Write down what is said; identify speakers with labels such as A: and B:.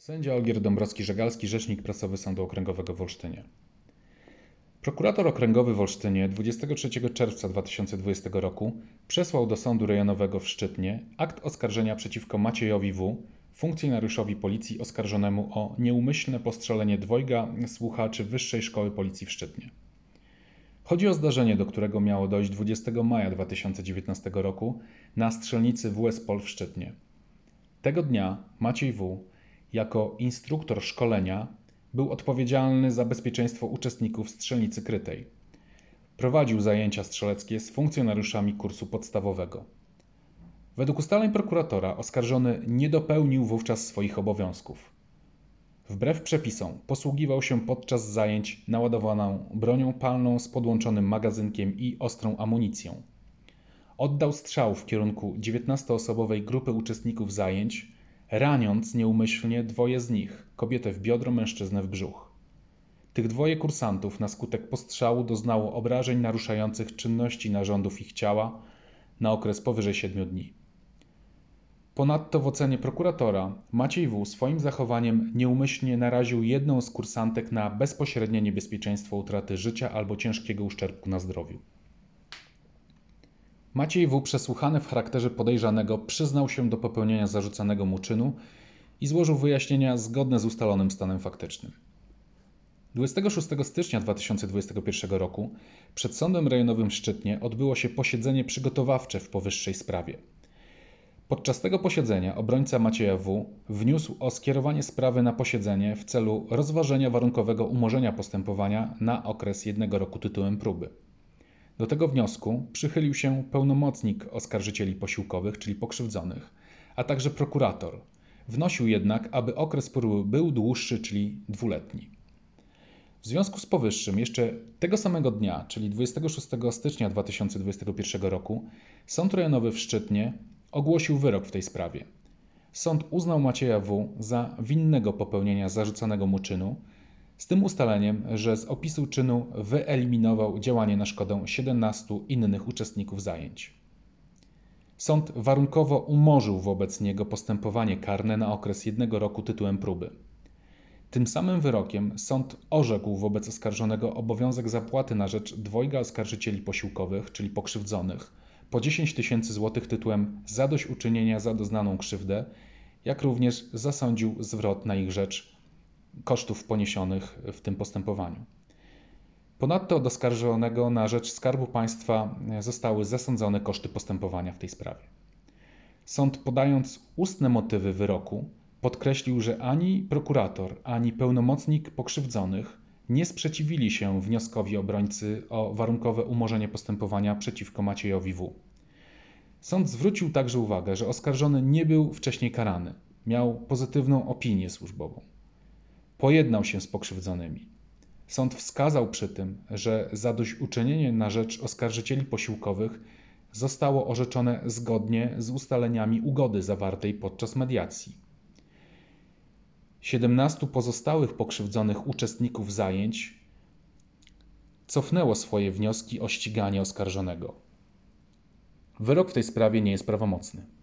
A: Sędzia Olgierd Dąbrowski-Żegalski, rzecznik prasowy Sądu Okręgowego w Olsztynie. Prokurator okręgowy w Olsztynie 23 czerwca 2020 roku przesłał do Sądu Rejonowego w Szczytnie akt oskarżenia przeciwko Maciejowi W., funkcjonariuszowi policji oskarżonemu o nieumyślne postrzelenie dwojga słuchaczy Wyższej Szkoły Policji w Szczytnie. Chodzi o zdarzenie, do którego miało dojść 20 maja 2019 roku na strzelnicy WS-POL w Szczytnie. Tego dnia Maciej W. jako instruktor szkolenia był odpowiedzialny za bezpieczeństwo uczestników strzelnicy krytej. Prowadził zajęcia strzeleckie z funkcjonariuszami kursu podstawowego. Według ustaleń prokuratora oskarżony nie dopełnił wówczas swoich obowiązków. Wbrew przepisom posługiwał się podczas zajęć naładowaną bronią palną z podłączonym magazynkiem i ostrą amunicją. Oddał strzał w kierunku 19-osobowej grupy uczestników zajęć, raniąc nieumyślnie dwoje z nich, kobietę w biodro, mężczyznę w brzuch. Tych dwoje kursantów na skutek postrzału doznało obrażeń naruszających czynności narządów ich ciała na okres powyżej 7 dni. Ponadto w ocenie prokuratora Maciej W. swoim zachowaniem nieumyślnie naraził jedną z kursantek na bezpośrednie niebezpieczeństwo utraty życia albo ciężkiego uszczerbku na zdrowiu. Maciej W. przesłuchany w charakterze podejrzanego przyznał się do popełnienia zarzucanego mu czynu i złożył wyjaśnienia zgodne z ustalonym stanem faktycznym. 26 stycznia 2021 roku przed Sądem Rejonowym w Szczytnie odbyło się posiedzenie przygotowawcze w powyższej sprawie. Podczas tego posiedzenia obrońca Macieja W. wniósł o skierowanie sprawy na posiedzenie w celu rozważenia warunkowego umorzenia postępowania na okres 1 roku tytułem próby. Do tego wniosku przychylił się pełnomocnik oskarżycieli posiłkowych, czyli pokrzywdzonych, a także prokurator. Wnosił jednak, aby okres próby był dłuższy, czyli 2-letni. W związku z powyższym jeszcze tego samego dnia, czyli 26 stycznia 2021 roku, Sąd Rejonowy w Szczytnie ogłosił wyrok w tej sprawie. Sąd uznał Macieja W. za winnego popełnienia zarzucanego mu czynu, z tym ustaleniem, że z opisu czynu wyeliminował działanie na szkodę 17 innych uczestników zajęć. Sąd warunkowo umorzył wobec niego postępowanie karne na okres 1 roku tytułem próby. Tym samym wyrokiem sąd orzekł wobec oskarżonego obowiązek zapłaty na rzecz dwojga oskarżycieli posiłkowych, czyli pokrzywdzonych, po 10 000 złotych tytułem zadośćuczynienia za doznaną krzywdę, jak również zasądził zwrot na ich rzecz kosztów poniesionych w tym postępowaniu. Ponadto od oskarżonego na rzecz Skarbu Państwa zostały zasądzone koszty postępowania w tej sprawie. Sąd, podając ustne motywy wyroku, podkreślił, że ani prokurator, ani pełnomocnik pokrzywdzonych nie sprzeciwili się wnioskowi obrońcy o warunkowe umorzenie postępowania przeciwko Maciejowi W. Sąd zwrócił także uwagę, że oskarżony nie był wcześniej karany, miał pozytywną opinię służbową. Pojednał się z pokrzywdzonymi. Sąd wskazał przy tym, że zadośćuczynienie na rzecz oskarżycieli posiłkowych zostało orzeczone zgodnie z ustaleniami ugody zawartej podczas mediacji. 17 pozostałych pokrzywdzonych uczestników zajęć cofnęło swoje wnioski o ściganie oskarżonego. Wyrok w tej sprawie nie jest prawomocny.